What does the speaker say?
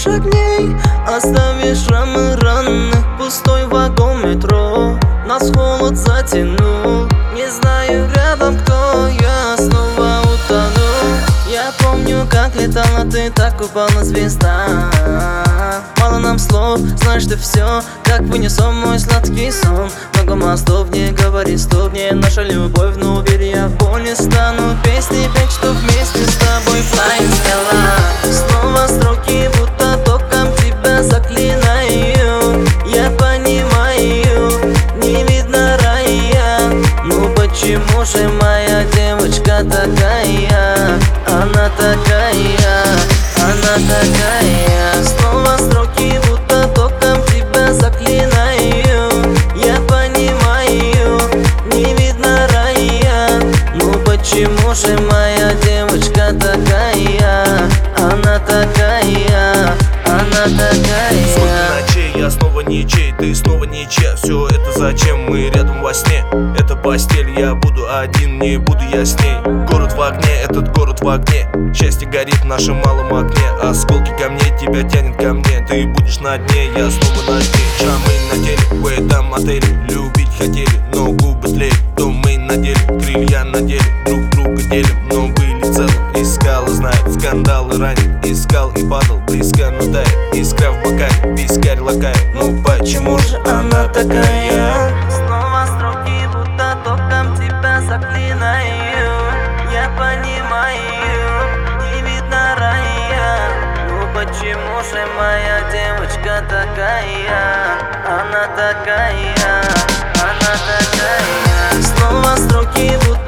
Погасишь огней, оставишь шрамы раны. Пустой вагон метро нас холод затянул. Не знаю рядом кто, я снова утонул. Я помню, как летала ты, так упала звезда. Мало нам слов, знаешь ты все, как вынесу мой сладкий сон. Много мостов, не говори стоп, не наша любовь, но уверен, я в бой не стану. Песни петь, что вместе с тобой flying скала. Снова строки, будто током тебя заклинаю. Я понимаю, не видно рая. Ну почему же моя девочка такая? Она такая, она такая. Снова строки, будто током тебя заклинаю. Я понимаю, не видно рая. Ну почему же моя девочка такая? Она такая, она такая. Сколько ночей, я снова ничей, ты снова ничья. Все это зачем, мы рядом во сне. Это постель, я буду один, не буду я с ней. Город в огне, этот город в огне. Счастье горит в нашем малом окне. Осколки камней тебя тянет ко мне. Ты будешь на дне, я снова на дне. Шрамы на теле, в этом отеле. Любить хотели, но губы тлеют. То мы на деле, крылья на деле. Друг друга делим, но были целым. Искал и знает, скандалы ранит. Искал и падал, близко, но тает. Искра в бокале, вискарь лакает. Ну почему же она такая? Снова строки, будто током тебя заклинаю. Я понимаю, не видно рая. Ну почему же моя девочка такая? Она такая, она такая. Снова строки, будто